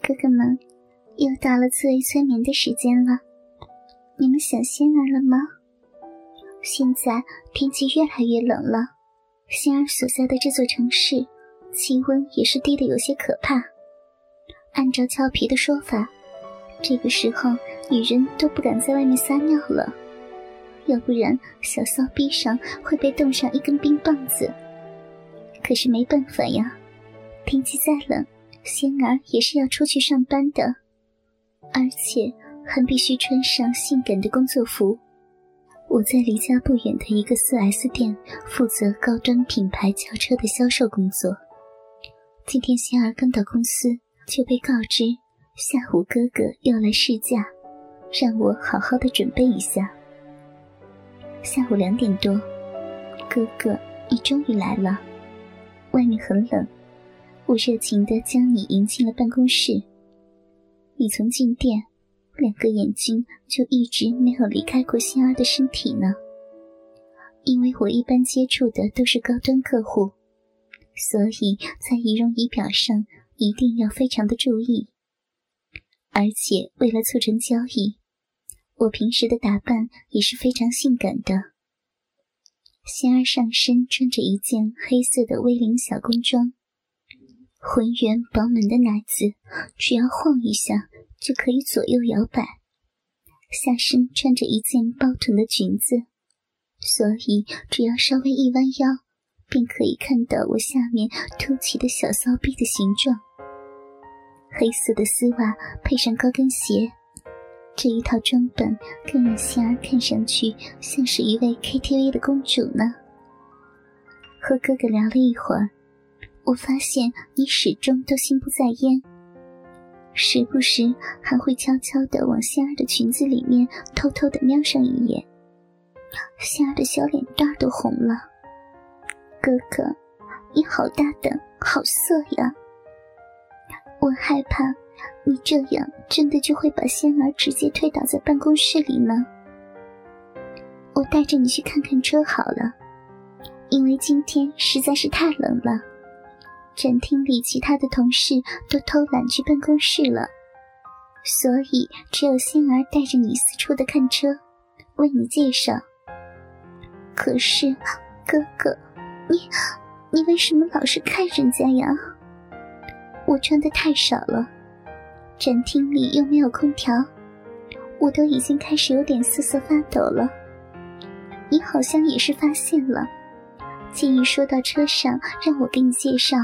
哥哥们，又到了自慰催眠的时间了，你们想仙儿了吗？现在天气越来越冷了，仙儿所在的这座城市气温也是低得有些可怕。按照俏皮的说法，这个时候女人都不敢在外面撒尿了，要不然小骚逼上会被冻上一根冰棒子。可是没办法呀，天气再冷，仙儿也是要出去上班的，而且还必须穿上性感的工作服。我在离家不远的一个 4S 店负责高端品牌轿车的销售工作。今天仙儿刚到公司就被告知下午哥哥要来试驾，让我好好的准备一下。下午2点多，哥哥你终于来了。外面很冷，我热情地将你迎进了办公室。你从进店2个眼睛就一直没有离开过仙儿的身体呢。因为我一般接触的都是高端客户，所以在仪容仪表上一定要非常的注意。而且为了促成交易，我平时的打扮也是非常性感的。仙儿上身穿着一件黑色的 V 领小工装，浑圆饱满的奶子只要晃一下就可以左右摇摆，下身穿着一件包臀的裙子，所以只要稍微一弯腰便可以看到我下面凸起的小骚逼的形状。黑色的丝袜配上高跟鞋，这一套装扮更让仙儿看上去像是一位 KTV 的公主呢。和哥哥聊了一会儿，我发现你始终都心不在焉，时不时还会悄悄地往仙儿的裙子里面偷偷地瞄上一眼。仙儿的小脸蛋都红了。哥哥，你好大胆，好色呀！我害怕你这样真的就会把仙儿直接推倒在办公室里呢。我带着你去看看车好了，因为今天实在是太冷了，展厅里其他的同事都偷懒去办公室了，所以只有仙儿带着你四处的看车，为你介绍。可是哥哥，你为什么老是看人家呀？我穿得太少了，展厅里又没有空调，我都已经开始有点瑟瑟发抖了。你好像也是发现了，建议说到车上让我给你介绍。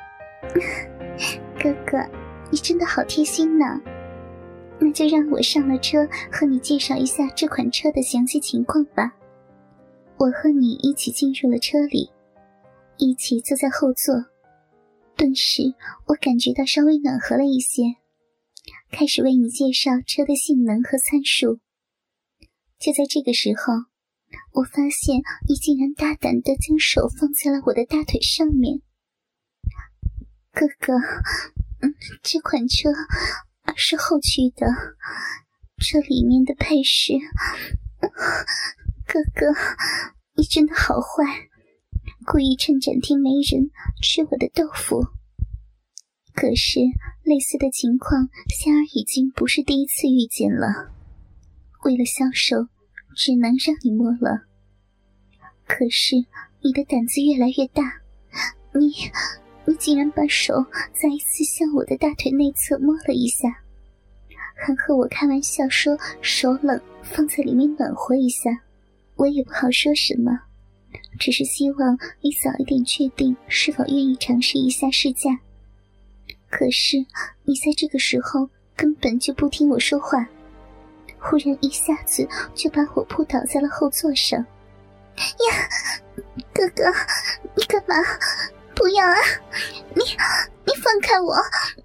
哥哥，你真的好贴心呢。那就让我上了车和你介绍一下这款车的详细情况吧。我和你一起进入了车里，一起坐在后座，顿时我感觉到稍微暖和了一些，开始为你介绍车的性能和参数。就在这个时候，我发现你竟然大胆地将手放在了我的大腿上面。哥哥，这款车是后驱的，这里面的配饰，哥哥，你真的好坏，故意趁展厅没人吃我的豆腐。可是类似的情况仙儿已经不是第一次遇见了，为了销售只能让你摸了。可是你的胆子越来越大，你竟然把手再一次向我的大腿内侧摸了一下，还和我开玩笑说手冷放在里面暖和一下。我也不好说什么，只是希望你早一点确定是否愿意尝试一下试驾。可是你在这个时候根本就不听我说话，忽然一下子就把我扑倒在了后座上。呀，哥哥，你干嘛？不要啊！你放开我！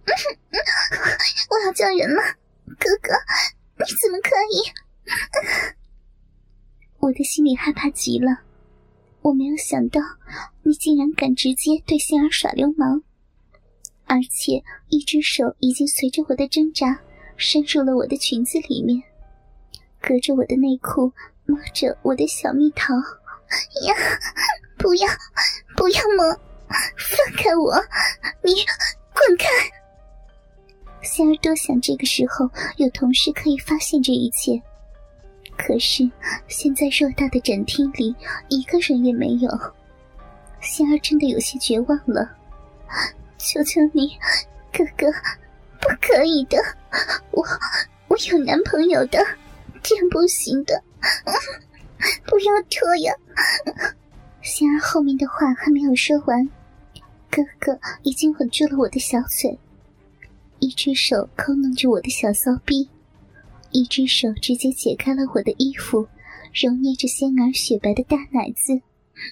我要叫人了！哥哥，你怎么可以？我的心里害怕极了，我没有想到你竟然敢直接对仙儿耍流氓，而且一只手已经随着我的挣扎伸入了我的裙子里面，隔着我的内裤摸着我的小蜜桃。呀，不要摸，放开我，你滚开！ 仙儿多想这个时候有同事可以发现这一切，可是现在偌大的展厅里一个人也没有。仙儿真的有些绝望了，求求你，哥哥，不可以的，我有男朋友的，这样不行的，不要拖呀！仙儿后面的话还没有说完，哥哥已经吻住了我的小嘴，一只手抠弄着我的小骚逼，一只手直接解开了我的衣服，揉捏着仙儿雪白的大奶子。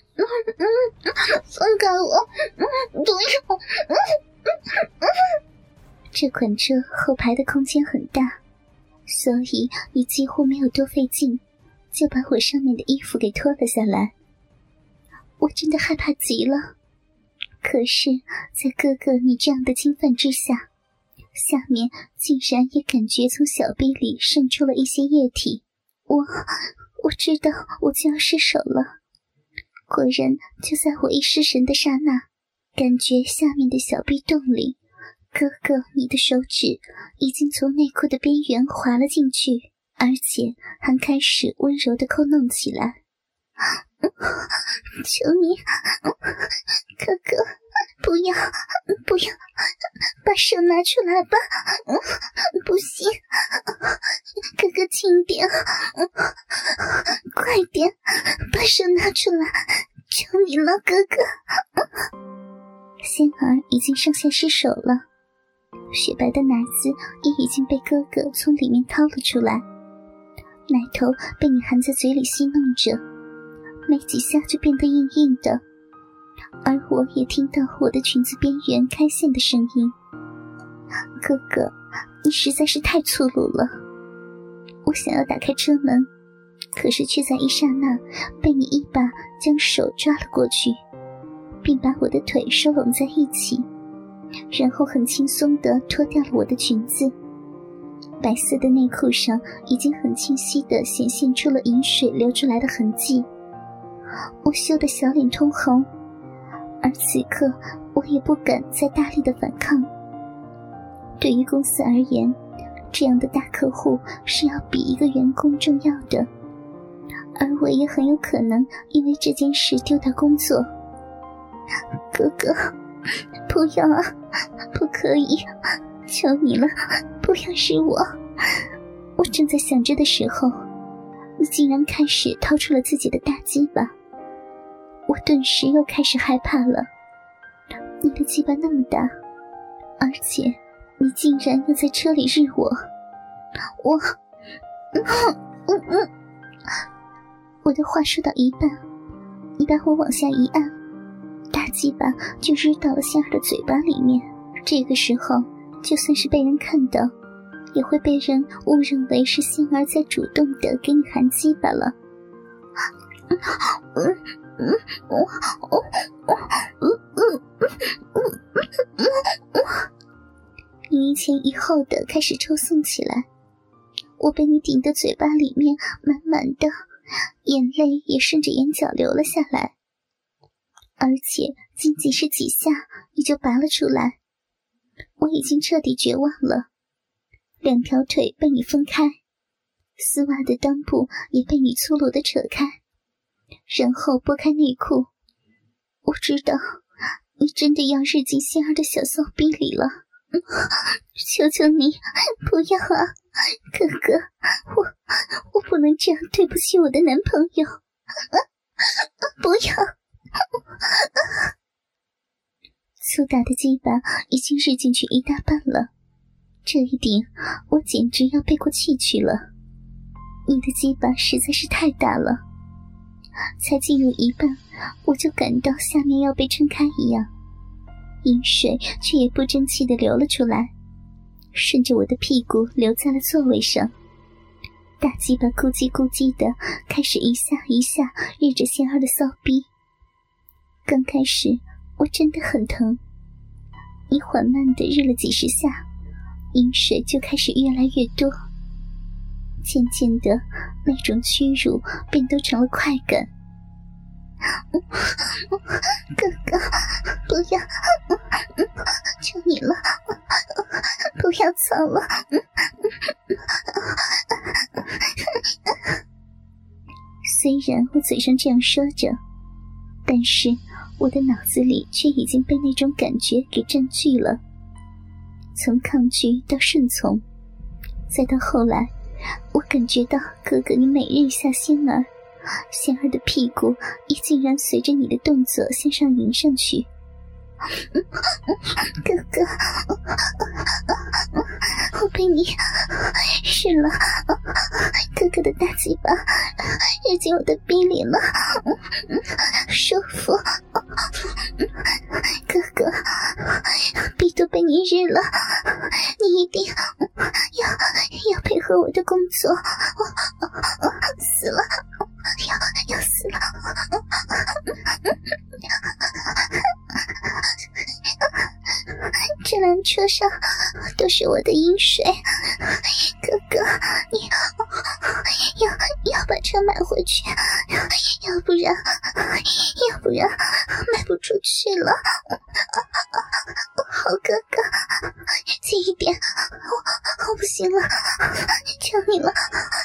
放开我，不要！这款车后排的空间很大，所以你几乎没有多费劲，就把我上面的衣服给脱了下来。我真的害怕极了，可是在哥哥你这样的侵犯之下，下面竟然也感觉从小臂里渗出了一些液体。我知道我就要失手了。果然就在我一失神的刹那，感觉下面的小臂洞里，哥哥你的手指已经从内裤的边缘滑了进去，而且还开始温柔地抠弄起来。求你，哥哥，不要，把手拿出来吧！不行，哥哥轻点，快点，把手拿出来，求你了，哥哥！仙儿已经上下失手了，雪白的奶子也已经被哥哥从里面掏了出来，奶头被你含在嘴里戏弄着，没几下就变得硬硬的，而我也听到我的裙子边缘开线的声音。哥哥，你实在是太粗鲁了。我想要打开车门，可是却在一刹那被你一把将手抓了过去，并把我的腿收拢在一起，然后很轻松地脱掉了我的裙子。白色的内裤上已经很清晰地显现出了饮水流出来的痕迹，我羞得小脸通红，而此刻我也不敢再大力的反抗。对于公司而言，这样的大客户是要比一个员工重要的，而我也很有可能因为这件事丢掉工作。哥哥，不要啊，不可以，求你了，不要是我。我正在想着的时候，你竟然开始掏出了自己的大鸡巴，我顿时又开始害怕了。你的鸡巴那么大，而且你竟然又在车里日我，我的话说到一半，你把我往下一按，大鸡巴就日到了仙儿的嘴巴里面。这个时候就算是被人看到，也会被人误认为是仙儿在主动的给你含鸡巴了。你一前一后的开始抽送起来，我被你顶的嘴巴里面满满的，眼泪也顺着眼角流了下来，而且仅仅是几下你就拔了出来。我已经彻底绝望了，两条腿被你分开，丝袜的裆部也被你粗鲁地扯开，然后拨开内裤。我知道你真的要日进仙儿的小骚逼里了，求求你不要啊，哥哥，我不能这样对不起我的男朋友，不要。粗大的鸡巴已经日进去一大半了，这一顶我简直要背过气去了。你的鸡巴实在是太大了，才进入一半我就感到下面要被撑开一样，饮水却也不争气地流了出来，顺着我的屁股流在了座位上。大鸡巴咕叽咕叽的开始一下一下日着仙儿的骚逼。刚开始我真的很疼，你缓慢地日了几十下，饮水就开始越来越多，渐渐的那种屈辱便都成了快感。 哥哥，不要，求你了，不要走了。虽然我嘴上这样说着，但是我的脑子里却已经被那种感觉给占据了。从抗拒到顺从，再到后来，我感觉到哥哥你每日一下仙儿，仙儿的屁股也竟然随着你的动作向上迎上去。哥哥，我被你湿了，哥哥的大嘴巴日进我的逼里了，舒服。哥哥，逼都被你日了，你一定要配合我的工作。死了，要死了。这辆车上都是我的饮水，哥哥，你要把车买回去，要不然卖不出去了。好哥哥，近一点，我不行了，求你了。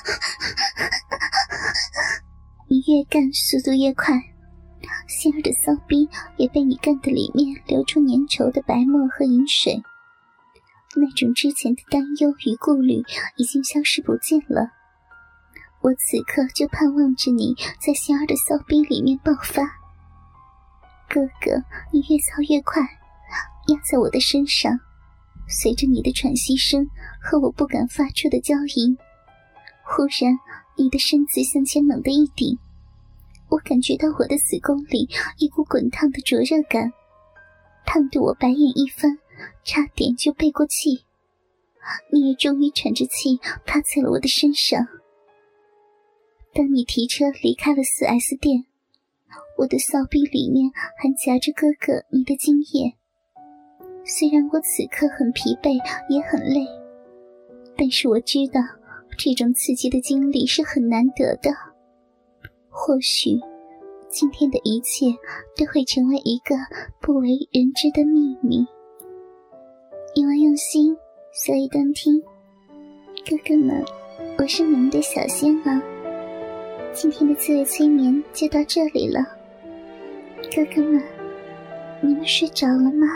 你越干速度越快，仙儿的骚逼也被你干得里面流出粘稠的白沫和饮水，那种之前的担忧与顾虑已经消失不见了。我此刻就盼望着你在仙儿的骚逼里面爆发。哥哥，你越操越快，压在我的身上，随着你的喘息声和我不敢发出的娇吟，忽然你的身子向前猛地一顶，我感觉到我的子宫里一股滚烫的灼热感，烫得我白眼一翻，差点就背过气。你也终于喘着气趴在了我的身上。当你提车离开了 4S 店，我的骚逼里面还夹着哥哥你的精液。虽然我此刻很疲惫也很累，但是我知道这种刺激的经历是很难得的。或许今天的一切都会成为一个不为人知的秘密。因为用心，所以动听。哥哥们，我是你们的小仙儿，今天的自慰催眠就到这里了。哥哥们，你们睡着了吗？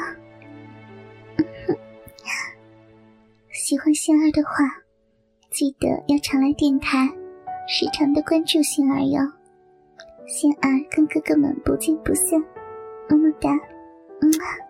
喜欢仙儿的话，记得要常来电台，时常的关注仙儿哟。仙儿跟哥哥们不见不散，么么哒，